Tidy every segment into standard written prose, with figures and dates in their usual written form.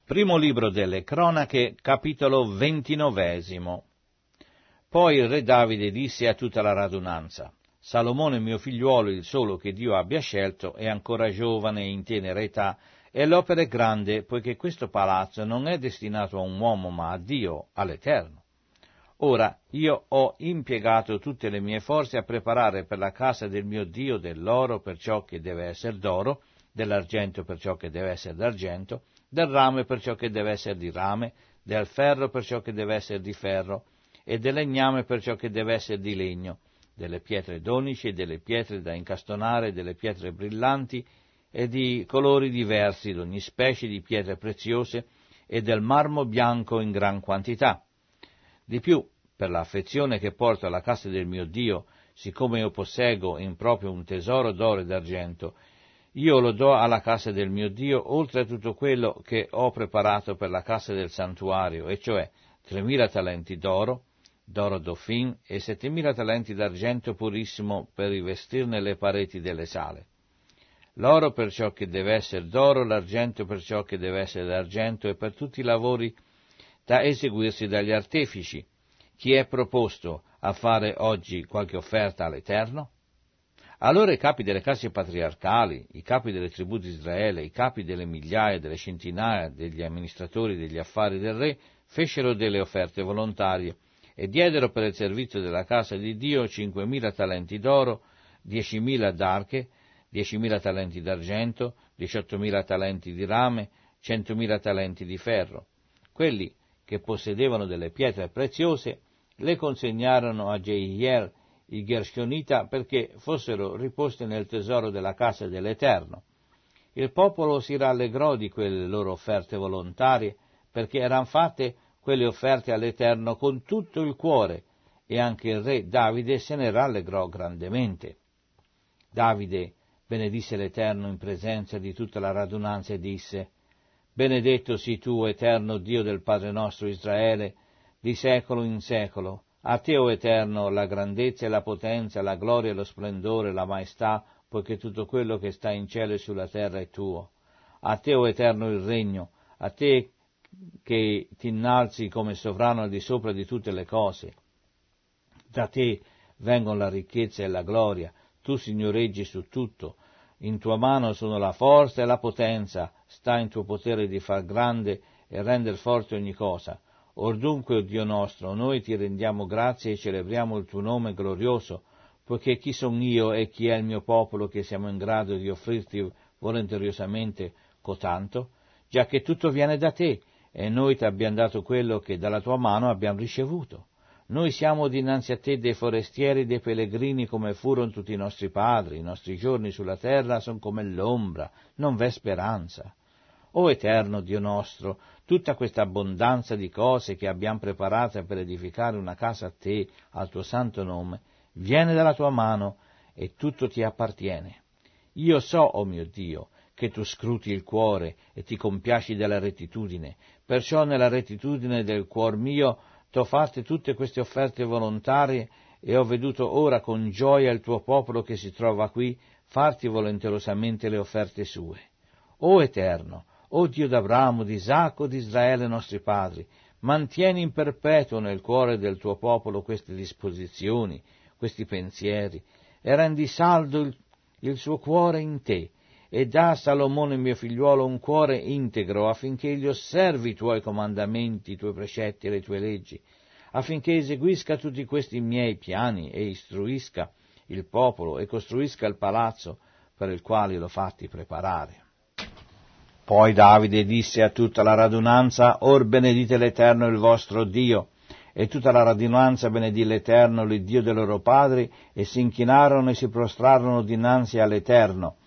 Primo libro delle Cronache, capitolo 29. Poi il re Davide disse a tutta la radunanza: Salomone mio figliuolo, il solo che Dio abbia scelto, è ancora giovane e in tenera età, e l'opera è grande, poiché questo palazzo non è destinato a un uomo, ma a Dio, all'Eterno. Ora io ho impiegato tutte le mie forze a preparare per la casa del mio Dio dell'oro per ciò che deve essere d'oro, dell'argento per ciò che deve essere d'argento, del rame per ciò che deve essere di rame, del ferro per ciò che deve essere di ferro, e del legname per ciò che deve essere di legno, delle pietre d'onice, delle pietre da incastonare, delle pietre brillanti e di colori diversi, d'ogni specie di pietre preziose, e del marmo bianco in gran quantità. Di più, per l'affezione che porto alla casa del mio Dio, siccome io posseggo in proprio un tesoro d'oro e d'argento, io lo do alla casa del mio Dio, oltre a tutto quello che ho preparato per la casa del santuario, e cioè 3.000 talenti d'oro d'Ofin, e 7.000 talenti d'argento purissimo per rivestirne le pareti delle sale. L'oro per ciò che deve essere d'oro, l'argento per ciò che deve essere d'argento, e per tutti i lavori da eseguirsi dagli artefici. Chi è proposto a fare oggi qualche offerta all'Eterno? Allora i capi delle case patriarcali, i capi delle tribù di Israele, i capi delle migliaia, delle centinaia degli amministratori degli affari del re fecero delle offerte volontarie e diedero per il servizio della casa di Dio 5.000 talenti d'oro, 10.000 d'arche, 10.000 talenti d'argento, 18.000 talenti di rame, 100.000 talenti di ferro. Quelli che possedevano delle pietre preziose le consegnarono a Jehiel, il Gershonita, perché fossero riposte nel tesoro della casa dell'Eterno. Il popolo si rallegrò di quelle loro offerte volontarie, perché erano fatte quelle offerte all'Eterno con tutto il cuore, e anche il re Davide se ne rallegrò grandemente. Davide benedisse l'Eterno in presenza di tutta la radunanza e disse: Benedetto sii tu, Eterno Dio del Padre nostro Israele, di secolo in secolo. A te, o Eterno, la grandezza e la potenza, la gloria e lo splendore, la maestà, poiché tutto quello che sta in cielo e sulla terra è tuo. A te, o Eterno, il regno, a te che ti innalzi come sovrano al di sopra di tutte le cose. Da te vengono la ricchezza e la gloria, tu signoreggi su tutto. In tua mano sono la forza e la potenza, sta in tuo potere di far grande e render forte ogni cosa. Or dunque, o Dio nostro, noi ti rendiamo grazie e celebriamo il tuo nome glorioso, poiché chi son io e chi è il mio popolo che siamo in grado di offrirti volenteriosamente cotanto, giacché tutto viene da te, e noi ti abbiamo dato quello che dalla tua mano abbiamo ricevuto. Noi siamo dinanzi a te dei forestieri e dei pellegrini come furono tutti i nostri padri, i nostri giorni sulla terra sono come l'ombra, non v'è speranza. O Eterno Dio nostro, tutta questa abbondanza di cose che abbiamo preparate per edificare una casa a te, al tuo santo nome, viene dalla tua mano e tutto ti appartiene. Io so, o mio Dio, che tu scruti il cuore e ti compiaci della rettitudine, perciò nella rettitudine del cuor mio t'ho fatte tutte queste offerte volontarie e ho veduto ora con gioia il tuo popolo che si trova qui farti volenterosamente le offerte sue. O Eterno, o Dio d'Abramo, di Isacco, di Israele nostri padri, mantieni in perpetuo nel cuore del tuo popolo queste disposizioni, questi pensieri, e rendi saldo il suo cuore in te, e dà a Salomone mio figliuolo un cuore integro, affinché egli osservi i tuoi comandamenti, i tuoi precetti e le tue leggi, affinché eseguisca tutti questi miei piani e istruisca il popolo e costruisca il palazzo per il quale l'ho fatti preparare. Poi Davide disse a tutta la radunanza: Or benedite l'Eterno il vostro Dio. E tutta la radunanza benedì l'Eterno, l'Iddio dei loro padri, e si inchinarono e si prostrarono dinanzi all'Eterno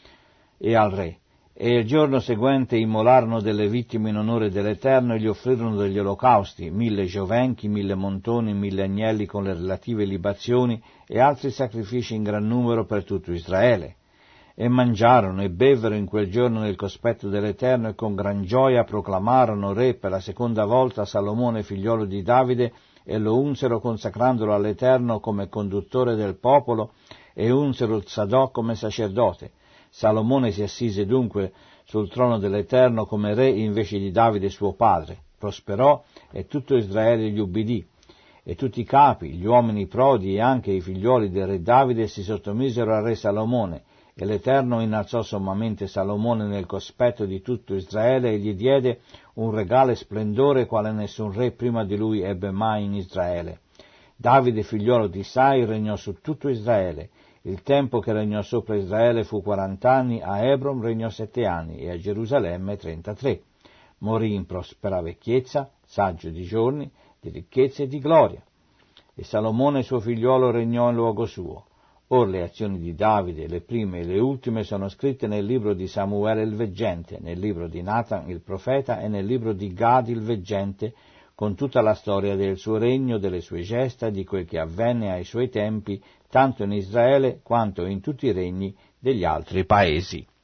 e al Re. E il giorno seguente immolarono delle vittime in onore dell'Eterno e gli offrirono degli olocausti, 1.000 giovenchi, 1.000 montoni, 1.000 agnelli con le relative libazioni e altri sacrifici in gran numero per tutto Israele. E mangiarono e bevvero in quel giorno nel cospetto dell'Eterno e con gran gioia proclamarono re per la seconda volta Salomone figliolo di Davide e lo unsero consacrandolo all'Eterno come conduttore del popolo e unsero Zadok come sacerdote. Salomone si assise dunque sul trono dell'Eterno come re invece di Davide suo padre. Prosperò e tutto Israele gli ubbidì. E tutti i capi, gli uomini prodi e anche i figlioli del re Davide si sottomisero al re Salomone, e l'Eterno innalzò sommamente Salomone nel cospetto di tutto Israele e gli diede un regale splendore quale nessun re prima di lui ebbe mai in Israele. Davide, figliolo di Isai, regnò su tutto Israele. Il tempo che regnò sopra Israele fu 40 anni, a Hebron regnò 7 anni e a Gerusalemme 33. Morì in prospera vecchiezza, saggio di giorni, di ricchezza e di gloria. E Salomone suo figliuolo regnò in luogo suo. Or le azioni di Davide, le prime e le ultime, sono scritte nel libro di Samuele il veggente, nel libro di Natan il profeta e nel libro di Gad il veggente, con tutta la storia del suo regno, delle sue gesta, di quel che avvenne ai suoi tempi, tanto in Israele quanto in tutti i regni degli altri paesi.